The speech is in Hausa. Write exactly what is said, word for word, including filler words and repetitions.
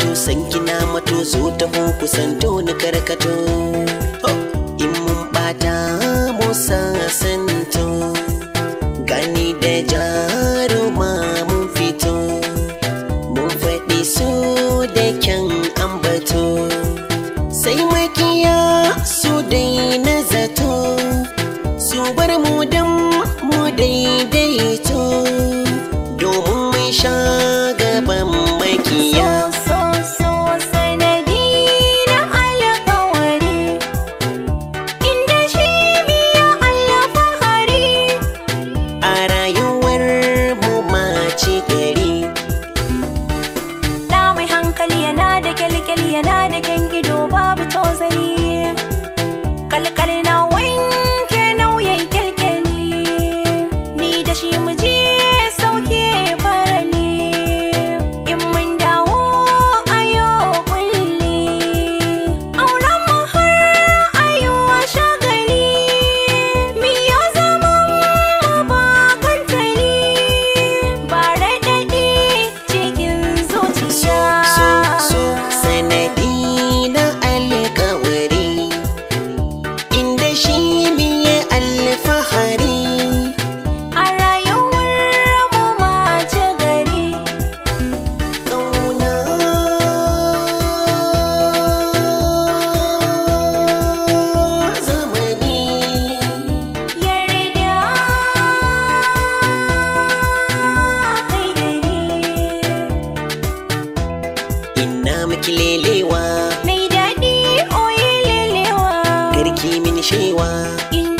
mato san kina mato zo ta ho kusanto ni karkato in mun bata mu sasanto gani da jaruma mun fito mun faɗi so da kyan ambato sai makiya su dai na zato su bar mu dan mu daidaito domin mai sha gaban makiya yana da kyan ido babu tozali kalkal na wanke nauyin kyalkyali ni da shi mu je sauke farali in mun dawo ayo kulli auren mu har ayo shagali miyo zaman mu ba kantali ba raɗaɗi cikin zuciya Lelewa mai daɗi oye lelewa garki min shewa in